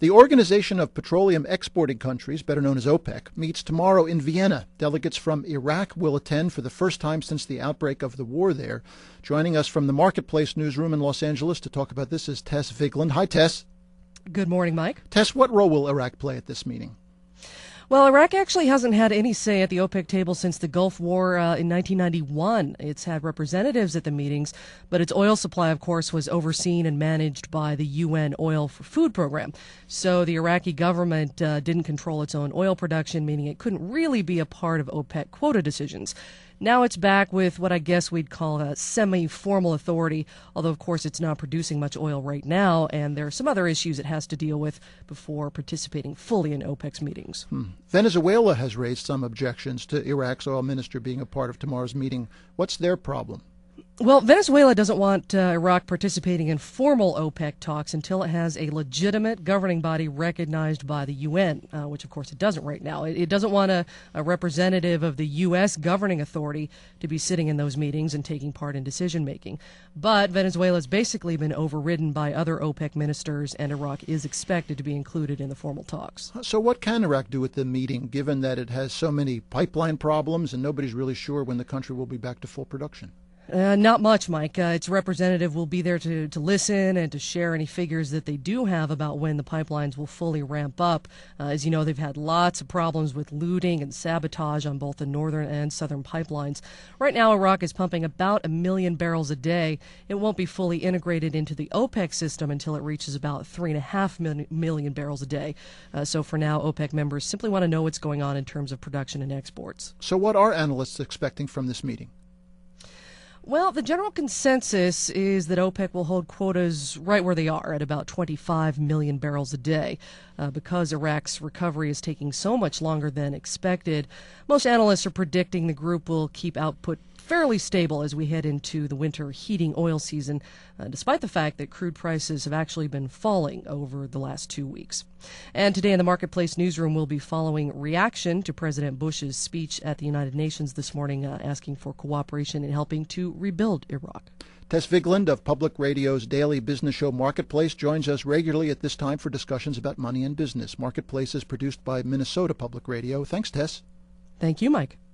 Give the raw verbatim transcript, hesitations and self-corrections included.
The Organization of Petroleum Exporting Countries, better known as OPEC, meets tomorrow in Vienna. Delegates from Iraq will attend for the first time since the outbreak of the war there. Joining us from the Marketplace newsroom in Los Angeles to talk about this is Tess Vigland. Hi, Tess. Good morning, Mike. Tess, what role will Iraq play at this meeting? Well, Iraq actually hasn't had any say at the OPEC table since the Gulf War uh, in nineteen ninety-one. It's had representatives at the meetings, but its oil supply, of course, was overseen and managed by the U N Oil for Food program. So the Iraqi government uh, didn't control its own oil production, meaning it couldn't really be a part of OPEC quota decisions. Now it's back with what I guess we'd call a semi-formal authority, although, of course, it's not producing much oil right now, and there are some other issues it has to deal with before participating fully in OPEC's meetings. Hmm. Venezuela has raised some objections to Iraq's oil minister being a part of tomorrow's meeting. What's their problem? Well, Venezuela doesn't want uh, Iraq participating in formal OPEC talks until it has a legitimate governing body recognized by the U N, uh, which, of course, it doesn't right now. It, it doesn't want a, a representative of the U S governing authority to be sitting in those meetings and taking part in decision-making. But Venezuela's basically been overridden by other OPEC ministers, and Iraq is expected to be included in the formal talks. So what can Iraq do at the meeting, given that it has so many pipeline problems and nobody's really sure when the country will be back to full production? Uh, not much, Mike. Uh, its representative will be there to, to listen and to share any figures that they do have about when the pipelines will fully ramp up. Uh, as you know, they've had lots of problems with looting and sabotage on both the northern and southern pipelines. Right now, Iraq is pumping about a million barrels a day. It won't be fully integrated into the OPEC system until it reaches about three and a half million, million barrels a day. Uh, so for now, OPEC members simply want to know what's going on in terms of production and exports. So what are analysts expecting from this meeting? Well, the general consensus is that OPEC will hold quotas right where they are at about twenty-five million barrels a day. Uh, because Iraq's recovery is taking so much longer than expected, most analysts are predicting the group will keep output fairly stable as we head into the winter heating oil season, uh, despite the fact that crude prices have actually been falling over the last two weeks. And today in the Marketplace newsroom, we'll be following reaction to President Bush's speech at the United Nations this morning, uh, asking for cooperation in helping to rebuild Iraq. Tess Vigland of Public Radio's daily business show Marketplace joins us regularly at this time for discussions about money and business. Marketplace is produced by Minnesota Public Radio. Thanks, Tess. Thank you, Mike.